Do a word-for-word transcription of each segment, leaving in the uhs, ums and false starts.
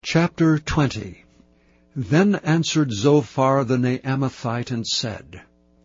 Chapter twenty. Then answered Zophar the Naamathite and said,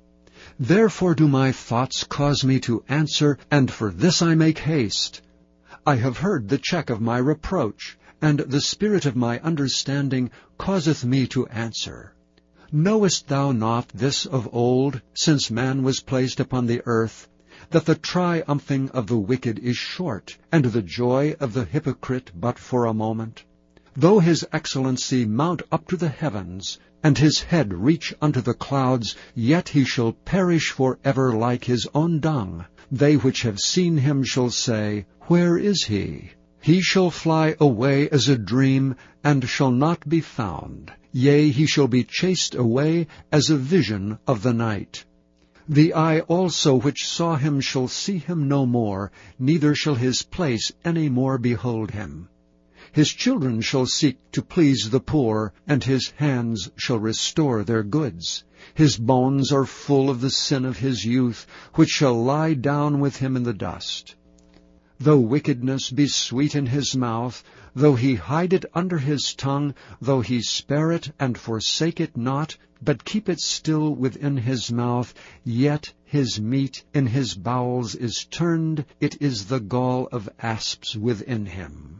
Therefore do my thoughts cause me to answer, and for this I make haste. I have heard the check of my reproach, and the spirit of my understanding causeth me to answer. Knowest thou not this of old, since man was placed upon the earth, that the triumphing of the wicked is short, and the joy of the hypocrite but for a moment? Though his excellency mount up to the heavens, and his head reach unto the clouds, yet he shall perish for ever like his own dung. They which have seen him shall say, Where is he? He shall fly away as a dream, and shall not be found. Yea, he shall be chased away as a vision of the night. The eye also which saw him shall see him no more, neither shall his place any more behold him. His children shall seek to please the poor, and his hands shall restore their goods. His bones are full of the sin of his youth, which shall lie down with him in the dust. Though wickedness be sweet in his mouth, though he hide it under his tongue, though he spare it and forsake it not, but keep it still within his mouth, yet his meat in his bowels is turned, it is the gall of asps within him.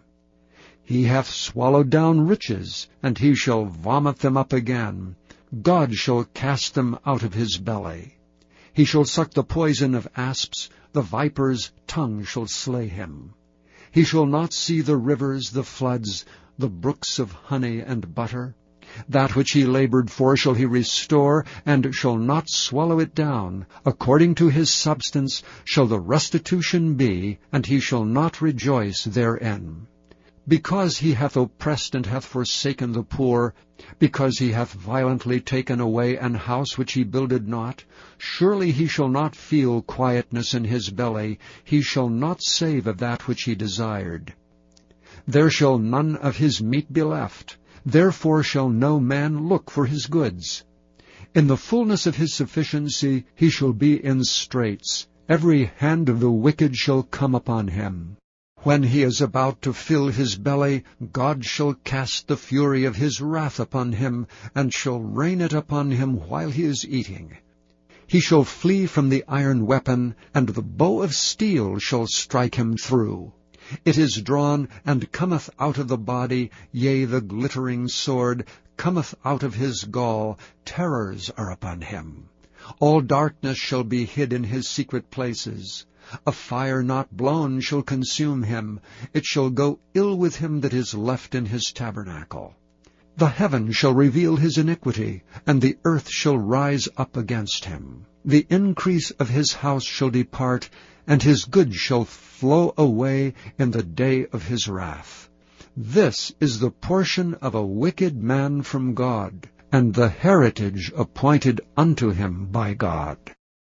He hath swallowed down riches, and he shall vomit them up again. God shall cast them out of his belly. He shall suck the poison of asps, the viper's tongue shall slay him. He shall not see the rivers, the floods, the brooks of honey and butter. That which he labored for shall he restore, and shall not swallow it down. According to his substance shall the restitution be, and he shall not rejoice therein. Because he hath oppressed and hath forsaken the poor, because he hath violently taken away an house which he builded not, surely he shall not feel quietness in his belly, he shall not save of that which he desired. There shall none of his meat be left, therefore shall no man look for his goods. In the fullness of his sufficiency he shall be in straits, every hand of the wicked shall come upon him. When he is about to fill his belly, God shall cast the fury of his wrath upon him, and shall rain it upon him while he is eating. He shall flee from the iron weapon, and the bow of steel shall strike him through. It is drawn, and cometh out of the body, yea, the glittering sword cometh out of his gall, terrors are upon him. All darkness shall be hid in his secret places. A fire not blown shall consume him. It shall go ill with him that is left in his tabernacle. The heaven shall reveal his iniquity, and the earth shall rise up against him. The increase of his house shall depart, and his goods shall flow away in the day of his wrath. This is the portion of a wicked man from God, and the heritage appointed unto him by God.